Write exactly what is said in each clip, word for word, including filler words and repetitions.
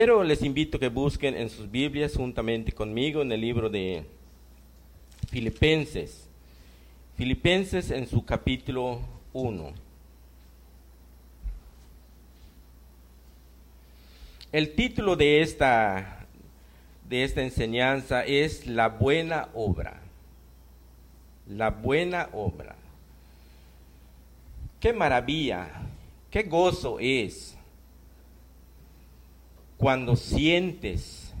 Pero les invito a que busquen en sus Biblias juntamente conmigo en el libro de Filipenses. Filipenses en su capítulo uno. El título de esta, de esta enseñanza es La buena obra. La buena obra. Qué maravilla, qué gozo es cuando sientes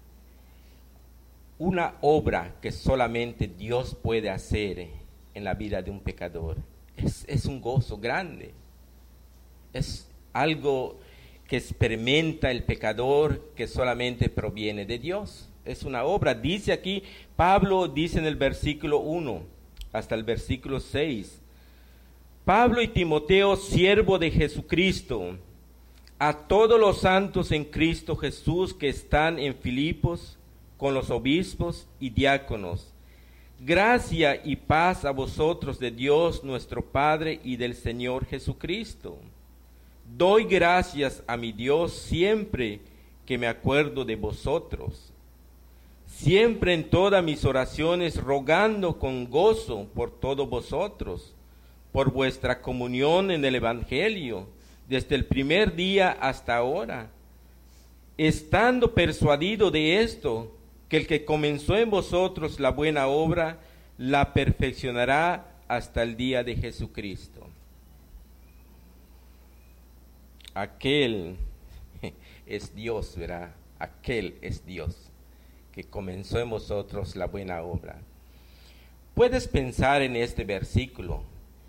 una obra que solamente Dios puede hacer en la vida de un pecador. Es, es un gozo grande. Es algo que experimenta el pecador que solamente proviene de Dios. Es una obra. Dice aquí, Pablo dice en el versículo uno hasta el versículo seis. Pablo y Timoteo, siervo de Jesucristo, a todos los santos en Cristo Jesús que están en Filipos, con los obispos y diáconos. Gracia y paz a vosotros de Dios nuestro Padre y del Señor Jesucristo. Doy gracias a mi Dios siempre que me acuerdo de vosotros, siempre en todas mis oraciones rogando con gozo por todos vosotros, por vuestra comunión en el Evangelio, desde el primer día hasta ahora, estando persuadido de esto, que el que comenzó en vosotros la buena obra, la perfeccionará hasta el día de Jesucristo. Aquel es Dios, ¿verdad? Aquel es Dios, que comenzó en vosotros la buena obra. Puedes pensar en este versículo,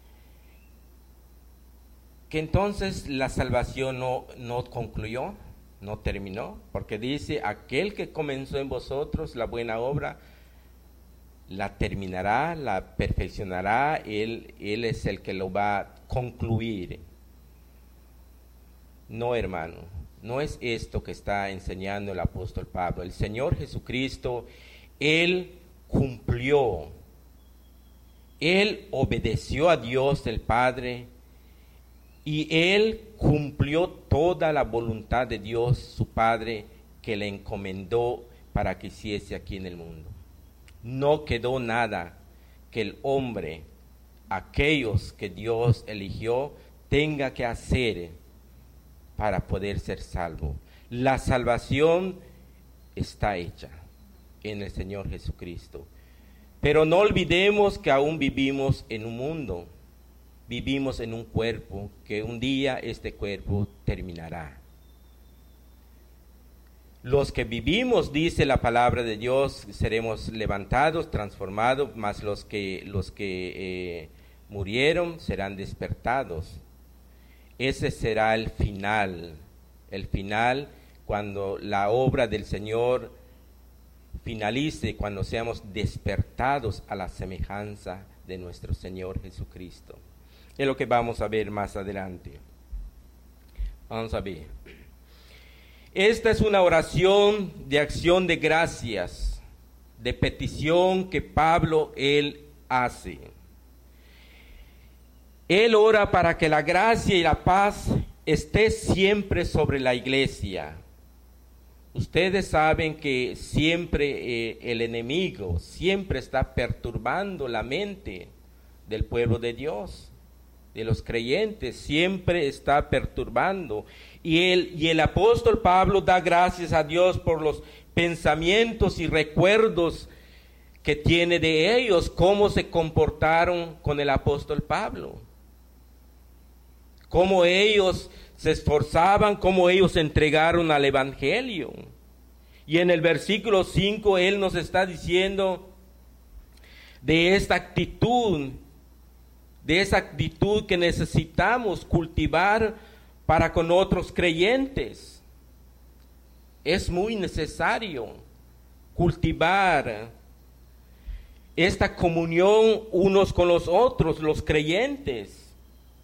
que entonces la salvación no, no concluyó, no terminó, porque dice, aquel que comenzó en vosotros la buena obra, la terminará, la perfeccionará, él, él es el que lo va a concluir. No, hermano, no es esto que está enseñando el apóstol Pablo. El Señor Jesucristo, Él cumplió, Él obedeció a Dios el Padre, y Él cumplió toda la voluntad de Dios, su Padre, que le encomendó para que hiciese aquí en el mundo. No quedó nada que el hombre, aquellos que Dios eligió, tenga que hacer para poder ser salvo. La salvación está hecha en el Señor Jesucristo. Pero no olvidemos que aún vivimos en un mundo. Vivimos en un cuerpo, que un día este cuerpo terminará. Los que vivimos, dice la palabra de Dios, seremos levantados, transformados, mas los que, los que eh, murieron serán despertados. Ese será el final, el final cuando la obra del Señor finalice, cuando seamos despertados a la semejanza de nuestro Señor Jesucristo. Es lo que vamos a ver más adelante. Vamos a ver. Esta es una oración de acción de gracias, de petición que Pablo, él hace. Él ora para que la gracia y la paz esté siempre sobre la iglesia. Ustedes saben que siempre eh, el enemigo siempre está perturbando la mente del pueblo de Dios, de los creyentes, siempre está perturbando. Y el, y el apóstol Pablo da gracias a Dios por los pensamientos y recuerdos que tiene de ellos, cómo se comportaron con el apóstol Pablo, cómo ellos se esforzaban, cómo ellos se entregaron al evangelio. Y en el versículo cinco él nos está diciendo de esta actitud, de esa actitud que necesitamos cultivar para con otros creyentes. Es muy necesario cultivar esta comunión unos con los otros, los creyentes.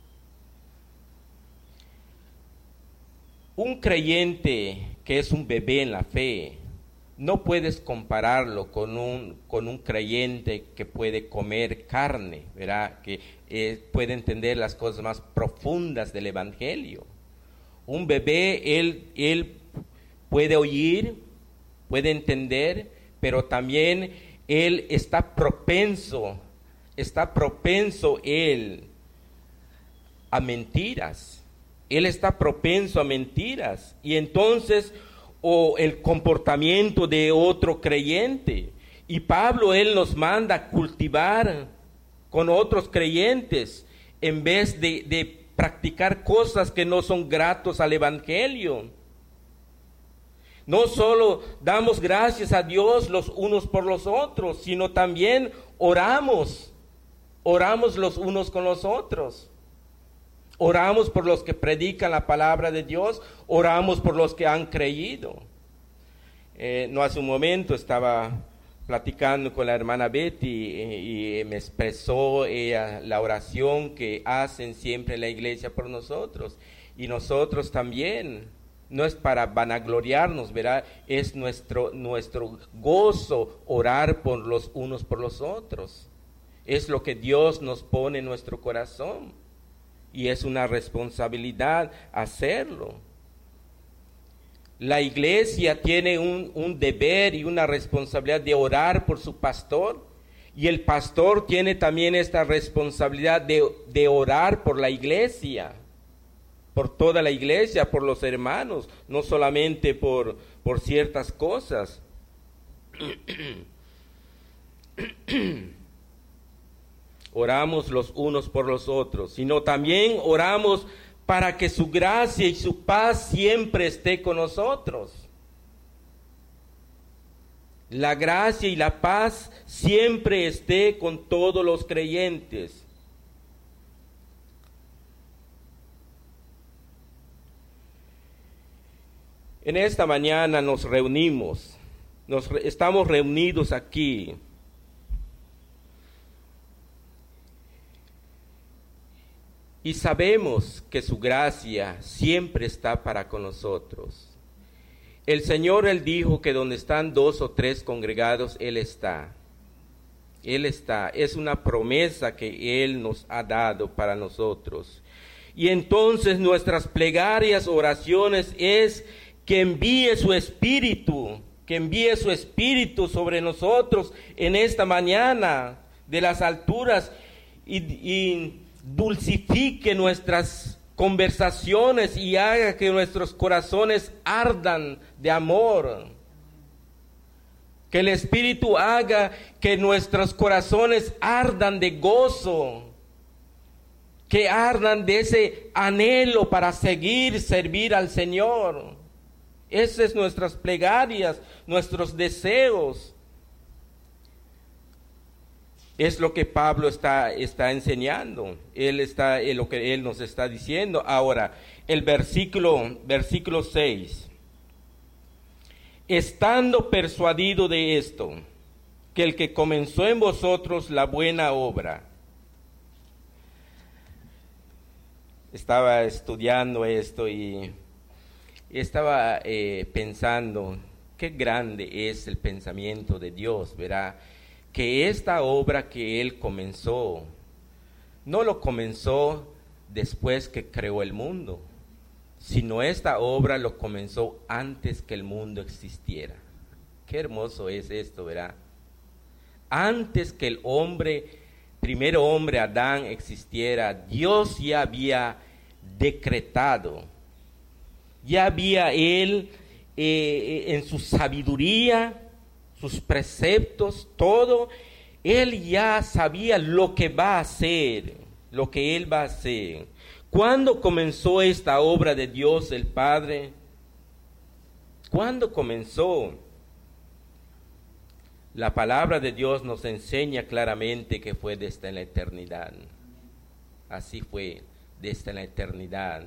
Un creyente que es un bebé en la fe, no puedes compararlo con un, con un creyente que puede comer carne, ¿verdad? Que eh, puede entender las cosas más profundas del evangelio. Un bebé, él, él puede oír, puede entender, pero también él está propenso, está propenso él a mentiras. Él está propenso a mentiras. Y entonces, o el comportamiento de otro creyente. Y Pablo, él nos manda a cultivar con otros creyentes en vez de, de practicar cosas que no son gratos al evangelio. No solo damos gracias a Dios los unos por los otros, sino también oramos, oramos los unos con los otros. Oramos por los que predican la palabra de Dios, oramos por los que han creído. Eh, no hace un momento estaba platicando con la hermana Betty y, y me expresó ella la oración que hacen siempre en la iglesia por nosotros. Y nosotros también, no es para vanagloriarnos, ¿verdad? Es nuestro, nuestro gozo orar por los unos por los otros. Es lo que Dios nos pone en nuestro corazón. Y es una responsabilidad hacerlo. La iglesia tiene un, un deber y una responsabilidad de orar por su pastor. Y el pastor tiene también esta responsabilidad de, de orar por la iglesia. Por toda la iglesia, por los hermanos. No solamente por, por ciertas cosas. Oramos los unos por los otros, sino también oramos para que su gracia y su paz siempre esté con nosotros. La gracia y la paz siempre esté con todos los creyentes. En esta mañana nos reunimos, nos re- estamos reunidos aquí. Y sabemos que su gracia siempre está para con nosotros. El Señor, Él dijo que donde están dos o tres congregados, Él está. Él está. Es una promesa que Él nos ha dado para nosotros. Y entonces nuestras plegarias, oraciones, es que envíe su Espíritu, que envíe su Espíritu sobre nosotros en esta mañana de las alturas y, y dulcifique nuestras conversaciones y haga que nuestros corazones ardan de amor. Que el Espíritu haga que nuestros corazones ardan de gozo, que ardan de ese anhelo para seguir, servir al Señor. Esas son nuestras plegarias, nuestros deseos. Es lo que Pablo está, está enseñando. Él está, es lo que él nos está diciendo. Ahora, el versículo, versículo seis. Estando persuadido de esto, que el que comenzó en vosotros la buena obra. Estaba estudiando esto y estaba eh, pensando, qué grande es el pensamiento de Dios, ¿verdad? Que esta obra que Él comenzó, no lo comenzó después que creó el mundo, sino esta obra lo comenzó antes que el mundo existiera. Qué hermoso es esto, ¿verdad? Antes que el hombre, primero hombre, Adán, existiera, Dios ya había decretado, ya había Él eh, en su sabiduría, sus preceptos, todo, Él ya sabía lo que va a hacer, lo que Él va a hacer. ¿Cuándo comenzó esta obra de Dios el Padre? ¿Cuándo comenzó? La palabra de Dios nos enseña claramente que fue desde la eternidad. Así fue, desde la eternidad.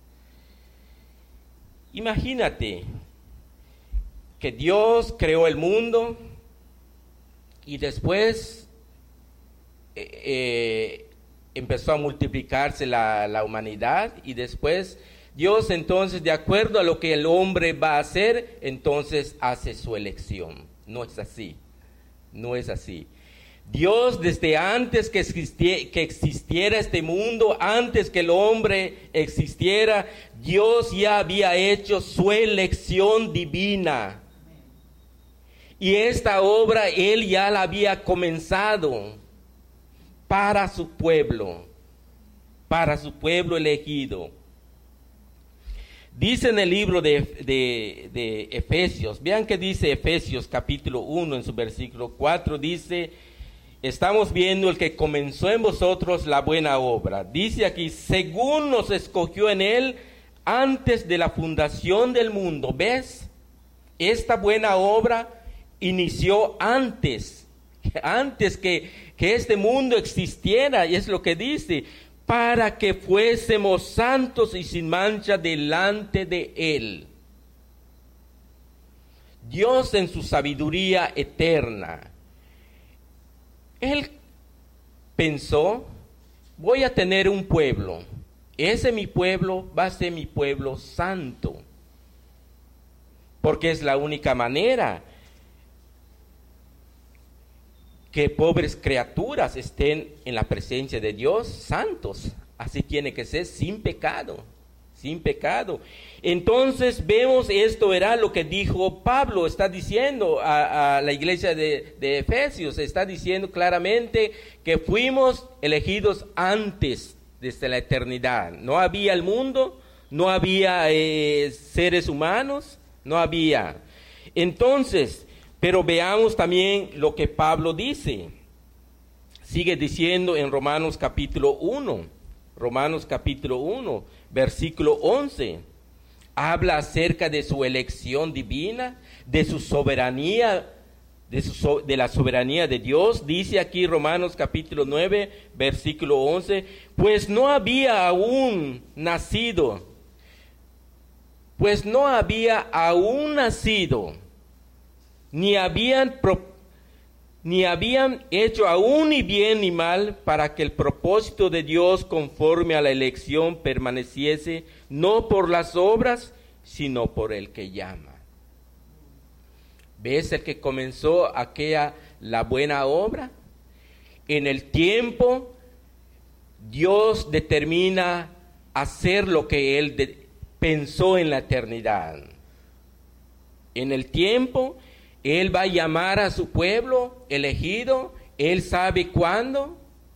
Imagínate que Dios creó el mundo y después eh, eh, empezó a multiplicarse la, la humanidad y después Dios entonces, de acuerdo a lo que el hombre va a hacer, entonces hace su elección. No es así, no es así. Dios desde antes que existiera, que existiera este mundo, antes que el hombre existiera, Dios ya había hecho su elección divina. Y esta obra Él ya la había comenzado para su pueblo, para su pueblo elegido. Dice en el libro de, de, de Efesios, vean que dice Efesios capítulo uno en su versículo cuatro, dice, estamos viendo el que comenzó en vosotros la buena obra. Dice aquí, según nos escogió en Él antes de la fundación del mundo. ¿Ves? Esta buena obra inició antes, antes que, que este mundo existiera, y es lo que dice, para que fuésemos santos y sin mancha delante de Él. Dios en su sabiduría eterna, Él pensó, voy a tener un pueblo, ese mi pueblo va a ser mi pueblo santo, porque es la única manera que pobres criaturas estén en la presencia de Dios santos. Así tiene que ser, sin pecado, sin pecado. Entonces vemos, esto era lo que dijo Pablo, está diciendo a, a la iglesia de, de Efesios, está diciendo claramente que fuimos elegidos antes, desde la eternidad. No había el mundo, no había eh, seres humanos, no había. Entonces, pero veamos también lo que Pablo dice. Sigue diciendo en Romanos capítulo uno, Romanos capítulo uno, versículo once. Habla acerca de su elección divina, de su soberanía, de, su, de la soberanía de Dios. Dice aquí Romanos capítulo nueve, versículo once, pues no había aún nacido, pues no había aún nacido, ni habían, pro, ni habían hecho aún ni bien ni mal, para que el propósito de Dios conforme a la elección permaneciese, no por las obras, sino por el que llama. ¿Ves el que comenzó aquella, la buena obra? En el tiempo, Dios determina hacer lo que Él de, pensó en la eternidad. En el tiempo, Él va a llamar a su pueblo elegido. Él sabe cuándo.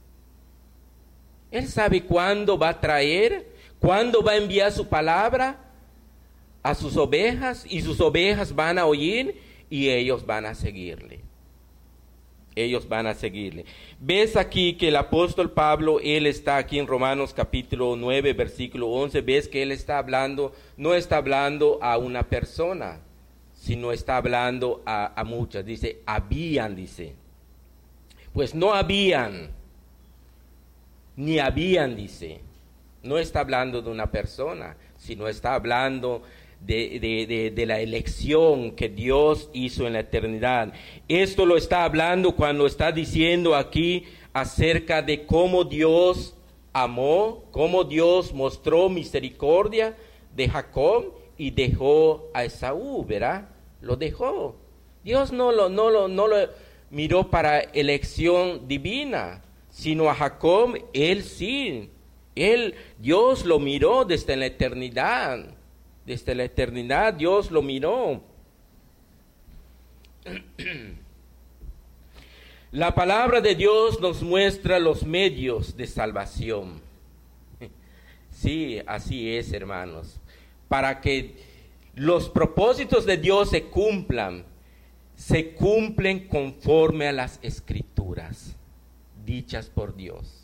Él sabe cuándo va a traer, cuándo va a enviar su palabra a sus ovejas, y sus ovejas van a oír y ellos van a seguirle. Ellos van a seguirle. Ves aquí que el apóstol Pablo, él está aquí en Romanos capítulo nueve, versículo once, ves que él está hablando, no está hablando a una persona, sino está hablando a, a muchas. Dice, habían, dice. Pues no habían, ni habían, dice. No está hablando de una persona, sino está hablando de, de, de, de la elección que Dios hizo en la eternidad. Esto lo está hablando cuando está diciendo aquí acerca de cómo Dios amó, cómo Dios mostró misericordia de Jacob y dejó a Esaú, ¿verdad? Lo dejó. Dios no lo, no lo, no lo miró para elección divina, sino a Jacob, él sí. Él, Dios lo miró desde la eternidad. Desde la eternidad Dios lo miró. La palabra de Dios nos muestra los medios de salvación. Sí, así es, hermanos. Para que los propósitos de Dios se cumplan, se cumplen conforme a las escrituras dichas por Dios.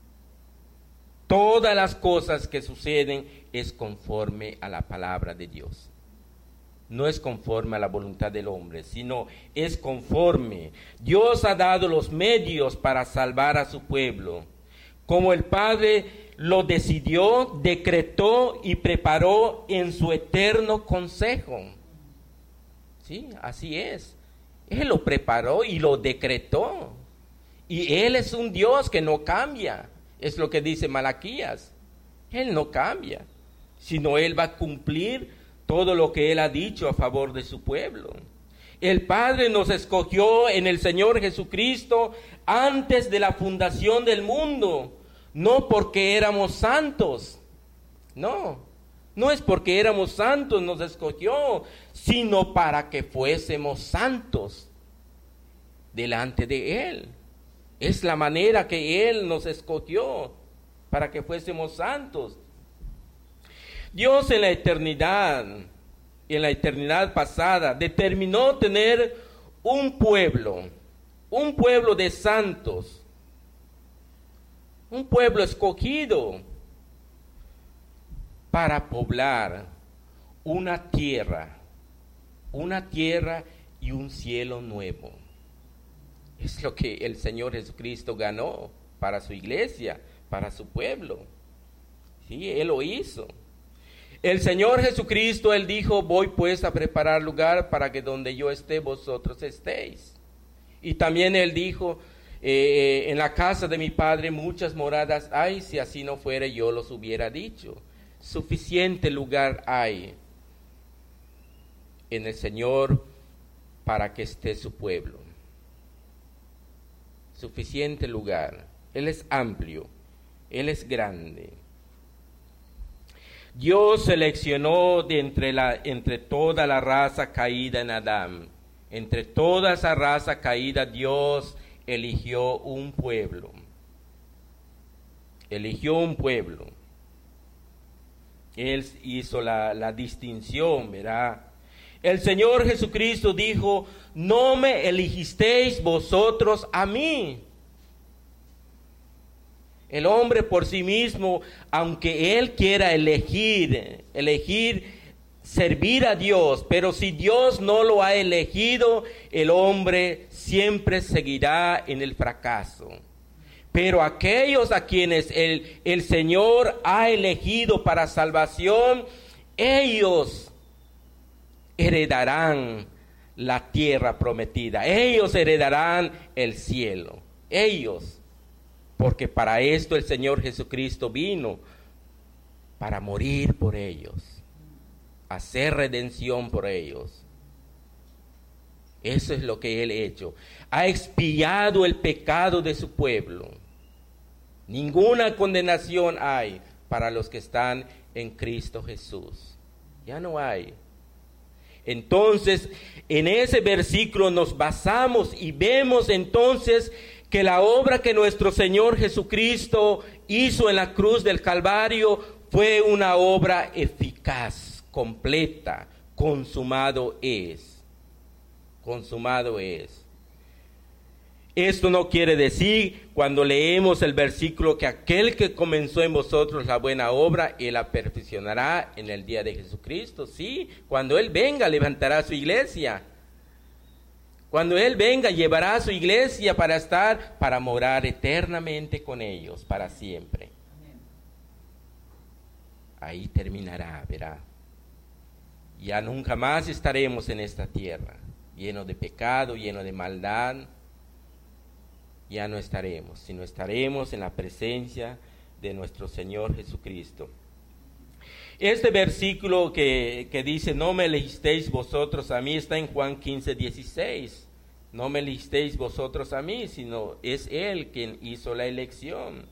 Todas las cosas que suceden es conforme a la palabra de Dios. No es conforme a la voluntad del hombre, sino es conforme. Dios ha dado los medios para salvar a su pueblo. Como el Padre lo decidió, decretó y preparó en su eterno consejo. Sí, así es. Él lo preparó y lo decretó. Y Él es un Dios que no cambia. Es lo que dice Malaquías. Él no cambia, sino Él va a cumplir todo lo que Él ha dicho a favor de su pueblo. El Padre nos escogió en el Señor Jesucristo antes de la fundación del mundo, no porque éramos santos, no, no es porque éramos santos nos escogió, sino para que fuésemos santos delante de Él. Es la manera que Él nos escogió, para que fuésemos santos. Dios en la eternidad, en la eternidad pasada, determinó tener un pueblo, un pueblo de santos, un pueblo escogido para poblar una tierra, una tierra y un cielo nuevo. Es lo que el Señor Jesucristo ganó para su iglesia, para su pueblo. Sí, Él lo hizo. El Señor Jesucristo, Él dijo, voy pues a preparar lugar para que donde yo esté, vosotros estéis. Y también Él dijo, eh, en la casa de mi Padre muchas moradas hay, si así no fuera yo los hubiera dicho. Suficiente lugar hay en el Señor para que esté su pueblo. Suficiente lugar. Él es amplio, Él es grande. Dios seleccionó de entre, la, entre toda la raza caída en Adán, entre toda esa raza caída, Dios eligió un pueblo. Eligió un pueblo. Él hizo la, la distinción, ¿verdad? El Señor Jesucristo dijo, no me elegisteis vosotros a mí. El hombre por sí mismo, aunque él quiera elegir, elegir servir a Dios, pero si Dios no lo ha elegido, el hombre siempre seguirá en el fracaso. Pero aquellos a quienes el, el Señor ha elegido para salvación, ellos heredarán la tierra prometida, ellos heredarán el cielo, ellos. Porque para esto el Señor Jesucristo vino, para morir por ellos, hacer redención por ellos. Eso es lo que Él ha hecho. Ha expiado el pecado de su pueblo. Ninguna condenación hay para los que están en Cristo Jesús. Ya no hay. Entonces, en ese versículo nos basamos y vemos entonces que la obra que nuestro Señor Jesucristo hizo en la cruz del Calvario fue una obra eficaz, completa, consumado es, consumado es. Esto no quiere decir, cuando leemos el versículo, que aquel que comenzó en vosotros la buena obra, Él la perfeccionará en el día de Jesucristo. Sí, cuando Él venga, levantará su iglesia. Cuando Él venga, llevará a su iglesia para estar, para morar eternamente con ellos, para siempre. Ahí terminará, verá. Ya nunca más estaremos en esta tierra, lleno de pecado, lleno de maldad. Ya no estaremos, sino estaremos en la presencia de nuestro Señor Jesucristo. Este versículo que, que dice, no me elegisteis vosotros a mí, está en Juan quince, dieciséis. No me elegisteis vosotros a mí, sino es Él quien hizo la elección.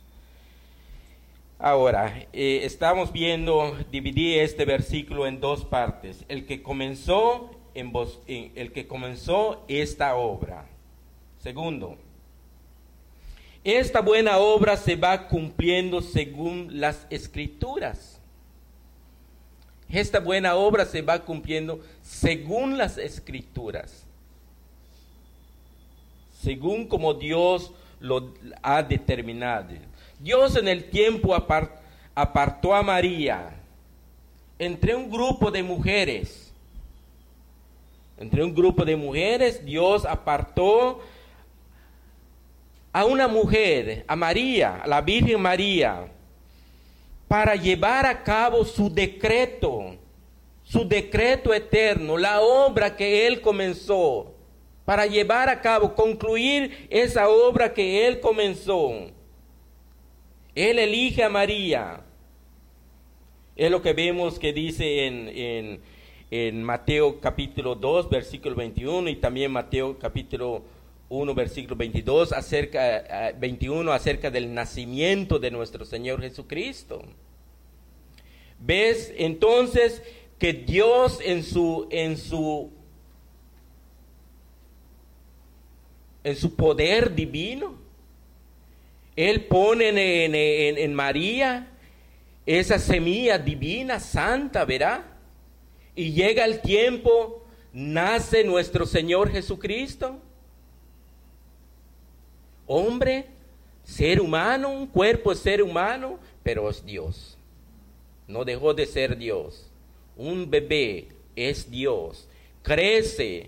Ahora, eh, estamos viendo, dividí este versículo en dos partes. El que comenzó, en vos, en, el que comenzó esta obra. Segundo, esta buena obra se va cumpliendo según las Escrituras. Esta buena obra se va cumpliendo según las Escrituras. Según como Dios lo ha determinado. Dios en el tiempo apart, apartó a María entre un grupo de mujeres. Entre un grupo de mujeres, Dios apartó a una mujer, a María, a la Virgen María, para llevar a cabo su decreto, su decreto eterno, la obra que Él comenzó. Para llevar a cabo, concluir esa obra que Él comenzó. Él elige a María. Es lo que vemos que dice en, en, en Mateo capítulo dos, versículo veintiuno, y también Mateo capítulo uno, versículo veintidós, acerca, veintiuno, acerca del nacimiento de nuestro Señor Jesucristo. ¿Ves entonces que Dios en su, en su, en su poder divino, Él pone en, en, en, en María esa semilla divina, santa, ¿verdad? Y llega el tiempo, nace nuestro Señor Jesucristo, hombre, ser humano, un cuerpo de ser humano, pero es Dios. No dejó de ser Dios. Un bebé es Dios. Crece,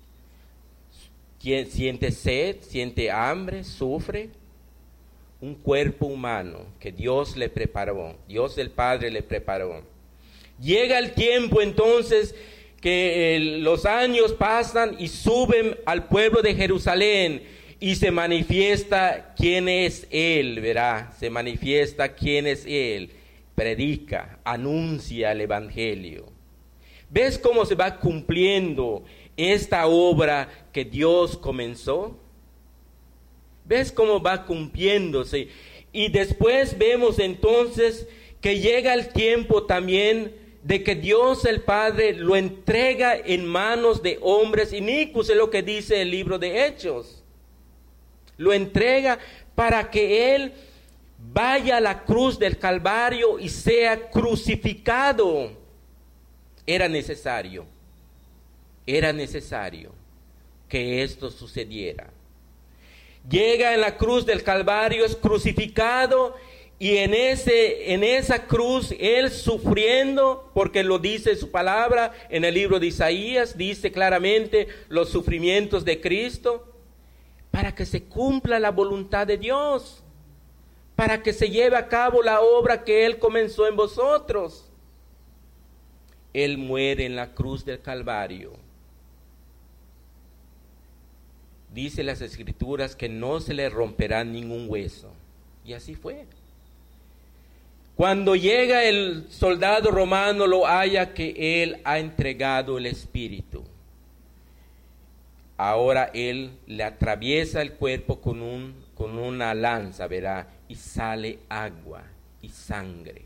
siente sed, siente hambre, sufre. Un cuerpo humano que Dios le preparó, Dios el Padre le preparó. Llega el tiempo entonces que eh, los años pasan y suben al pueblo de Jerusalén y se manifiesta quién es Él, ¿verdad? Se manifiesta quién es Él, predica, anuncia el Evangelio. ¿Ves cómo se va cumpliendo esta obra que Dios comenzó? ¿Ves cómo va cumpliéndose? Y después vemos entonces que llega el tiempo también de que Dios el Padre lo entrega en manos de hombres inicuos, es lo que dice el libro de Hechos. Lo entrega para que Él vaya a la cruz del Calvario y sea crucificado. Era necesario, era necesario que esto sucediera. Llega en la cruz del Calvario, es crucificado, y en, ese, en esa cruz Él sufriendo, porque lo dice su palabra en el libro de Isaías, dice claramente los sufrimientos de Cristo, para que se cumpla la voluntad de Dios, para que se lleve a cabo la obra que Él comenzó en vosotros. Él muere en la cruz del Calvario. Dice las Escrituras que no se le romperá ningún hueso. Y así fue. Cuando llega el soldado romano, lo halla que Él ha entregado el Espíritu. Ahora Él le atraviesa el cuerpo con, un, con una lanza, ¿verdad? Y sale agua y sangre.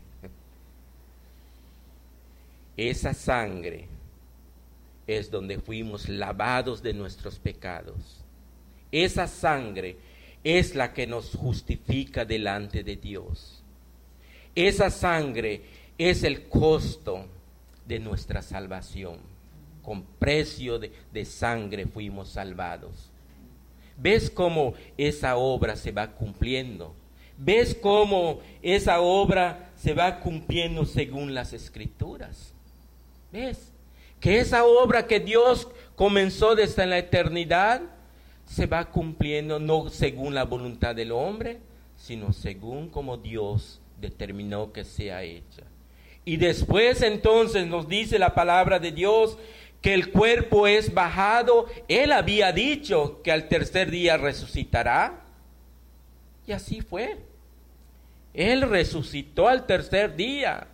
Esa sangre es donde fuimos lavados de nuestros pecados. Esa sangre es la que nos justifica delante de Dios. Esa sangre es el costo de nuestra salvación. Con precio de, de sangre fuimos salvados. ¿Ves cómo esa obra se va cumpliendo? ¿Ves cómo esa obra se va cumpliendo según las Escrituras? ¿Ves? Que esa obra que Dios comenzó desde la eternidad se va cumpliendo no según la voluntad del hombre, sino según como Dios determinó que sea hecha. Y después entonces nos dice la palabra de Dios que el cuerpo es bajado. Él había dicho que al tercer día resucitará. Y así fue. Él resucitó al tercer día.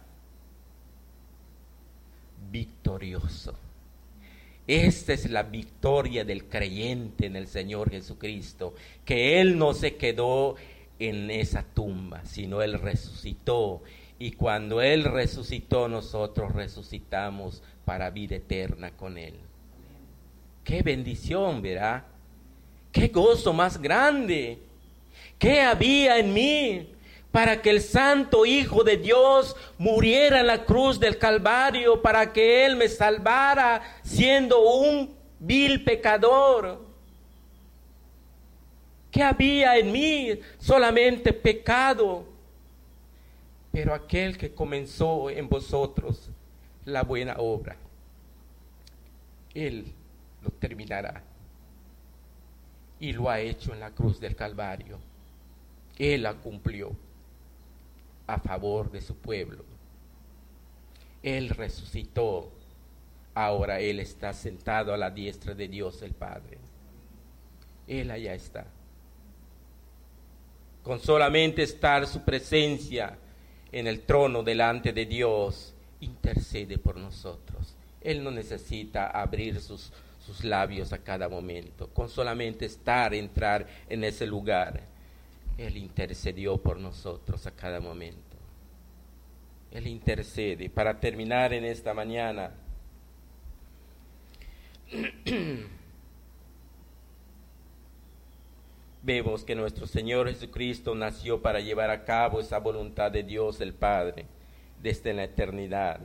Victorioso. Esta es la victoria del creyente en el Señor Jesucristo, que Él no se quedó en esa tumba, sino Él resucitó. Y cuando Él resucitó, nosotros resucitamos para vida eterna con Él. ¡Qué bendición, ¿verdad? ¡Qué gozo más grande! ¿Qué había en mí para que el Santo Hijo de Dios muriera en la cruz del Calvario, para que Él me salvara siendo un vil pecador? ¿Qué había en mí? Solamente pecado. Pero aquel que comenzó en vosotros la buena obra, Él lo terminará. Y lo ha hecho en la cruz del Calvario. Él la cumplió a favor de su pueblo. Él resucitó. Ahora Él está sentado a la diestra de Dios el Padre. Él allá está. Con solamente estar su presencia en el trono delante de Dios, intercede por nosotros. Él no necesita abrir sus, sus labios a cada momento. Con solamente estar, entrar en ese lugar, Él intercedió por nosotros a cada momento. Él intercede. Para terminar en esta mañana, vemos que nuestro Señor Jesucristo nació para llevar a cabo esa voluntad de Dios el Padre desde la eternidad.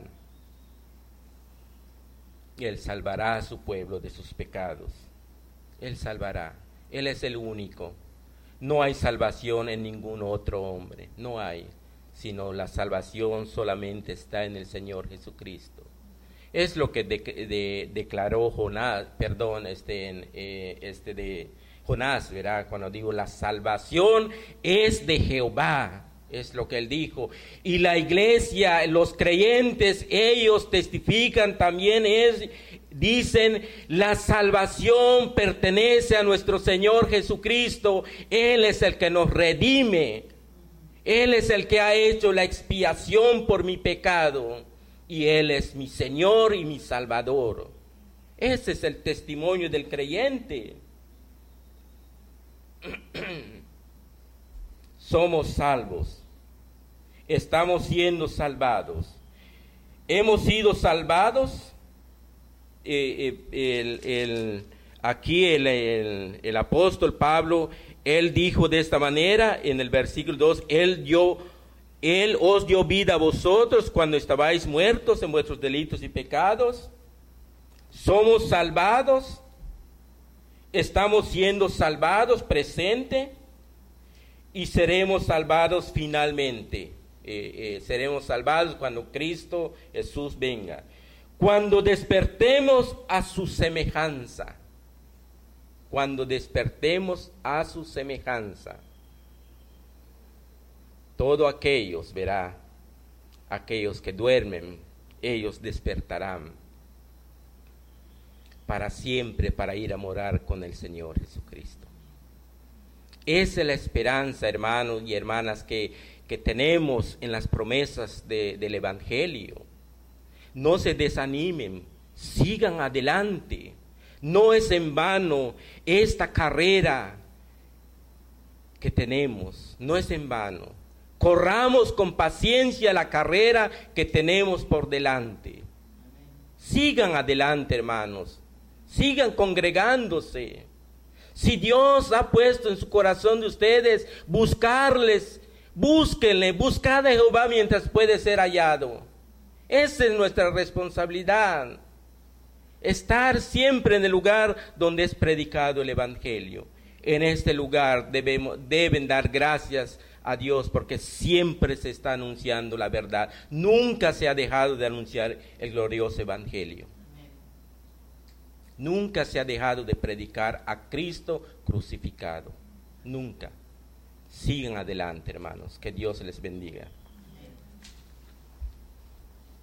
Él salvará a su pueblo de sus pecados. Él salvará. Él es el único. No hay salvación en ningún otro hombre. No hay. Sino la salvación solamente está en el Señor Jesucristo. Es lo que de, de, declaró Jonás, perdón, este, en, eh, este de Jonás, ¿verdad? Cuando digo la salvación es de Jehová. Es lo que él dijo. Y la iglesia, los creyentes, ellos testifican también, es, dicen, la salvación pertenece a nuestro Señor Jesucristo. Él es el que nos redime. Él es el que ha hecho la expiación por mi pecado. Y Él es mi Señor y mi Salvador. Ese es el testimonio del creyente. Somos salvos, estamos siendo salvados, hemos sido salvados. Eh, eh, el, el, aquí el, el, el apóstol Pablo, él dijo de esta manera en el versículo dos, él dio, él os dio vida a vosotros cuando estabais muertos en vuestros delitos y pecados. Somos salvados, estamos siendo salvados presente. Y seremos salvados finalmente. Eh, eh, seremos salvados cuando Cristo Jesús venga. Cuando despertemos a su semejanza. Cuando despertemos a su semejanza. Todos aquellos, verá, aquellos que duermen, ellos despertarán. Para siempre, para ir a morar con el Señor Jesucristo. Esa es la esperanza, hermanos y hermanas, que, que tenemos en las promesas de, del Evangelio. No se desanimen, sigan adelante. No es en vano esta carrera que tenemos, no es en vano. Corramos con paciencia la carrera que tenemos por delante. Sigan adelante, hermanos, sigan congregándose. Si Dios ha puesto en su corazón de ustedes buscarles, búsquenle, buscad a Jehová mientras puede ser hallado. Esa es nuestra responsabilidad. Estar siempre en el lugar donde es predicado el Evangelio. En este lugar debemos, deben dar gracias a Dios porque siempre se está anunciando la verdad. Nunca se ha dejado de anunciar el glorioso Evangelio. Nunca se ha dejado de predicar a Cristo crucificado. Nunca. Sigan adelante, hermanos. Que Dios les bendiga.